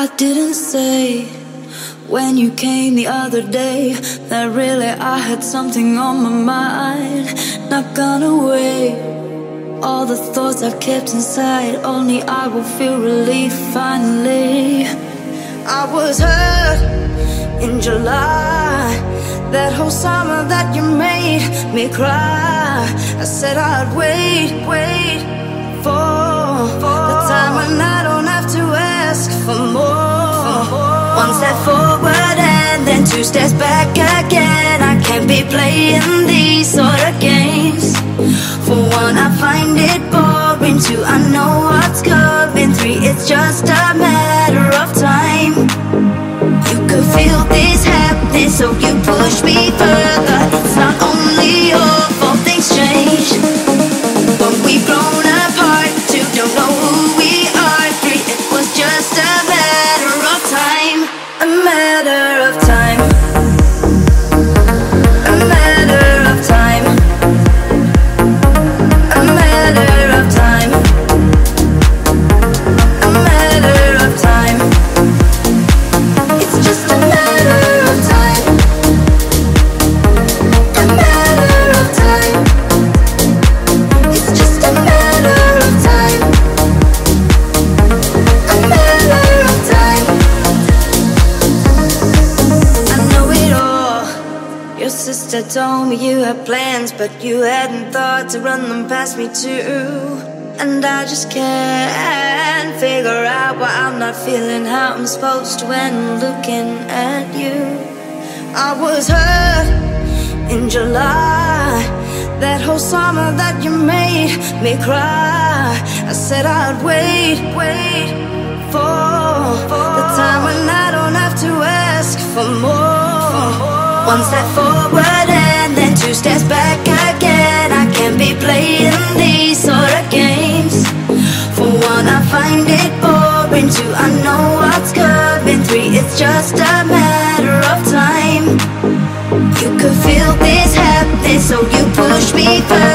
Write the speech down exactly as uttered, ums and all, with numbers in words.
I didn't say when you came the other day that really I had something on my mind. Not gonna wait. All the thoughts I've kept inside, only I will feel relief finally. I was hurt in July, that whole summer that you made me cry. I said I'd wait, wait for, for the time when I don't have to ask for more. One step forward and then two steps back again. I can't be playing these sort of games. For one, I find it boring. Two, I know what's coming. Three, it's just a matter of time. You could feel this happening, so you push me further. It's not only your fault, things change, but we've grown apart. Two, don't know who we are. Three, it was just a matter of time. A matter of time. A matter of time. A matter of time. A matter of time. It's just a matter of time. A matter of time. It's just a matter of time. A matter of time. I know it all. Your sister told me you had plans, but you hadn't thought to run them past me too. And I just can't figure out why I'm not feeling how I'm supposed to when I'm looking at you. I was hurt in July, that whole summer that you made me cry. I said I'd wait, wait for, for the time when I don't have to ask for more. One step forward and then two steps back again. I can't be playing these sort of games. For one, I find it boring. Two, I know what's coming. Three, it's just a matter of time. You could feel this happening, so you push me further.